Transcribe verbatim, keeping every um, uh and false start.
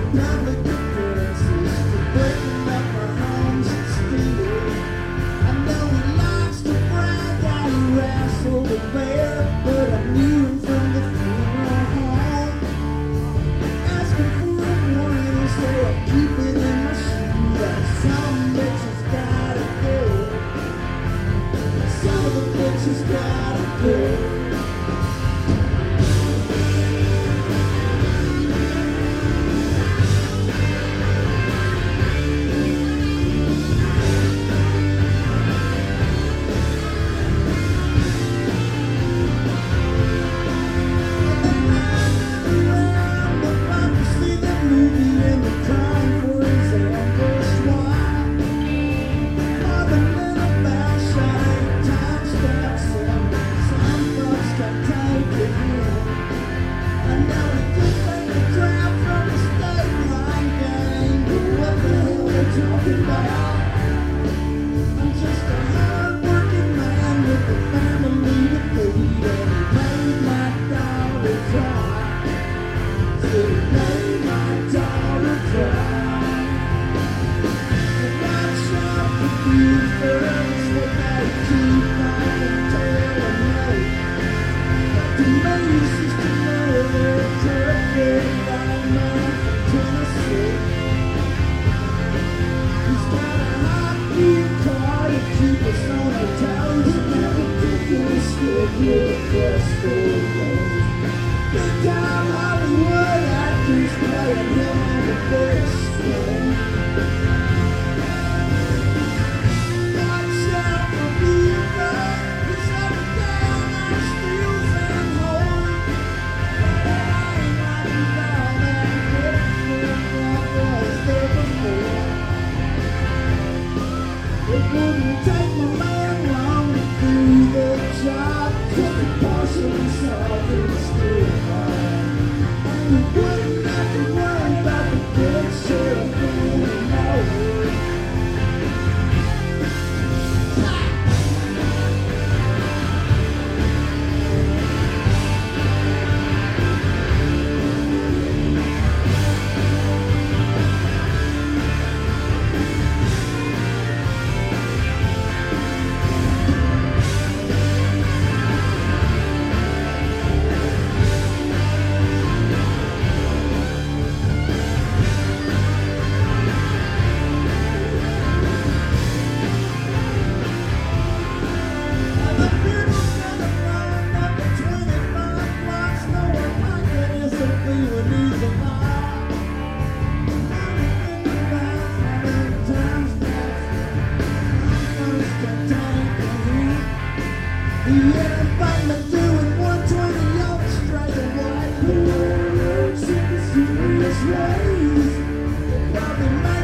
public appearances for breaking up our homes and stealing. I know he likes to brag how he wrestled the bear, but I knew him from the funeral home. Asking for a warning, so I keep it in my shoe. That some bitch has gotta go. Some of the bitch has gotta go. Serious ways, probably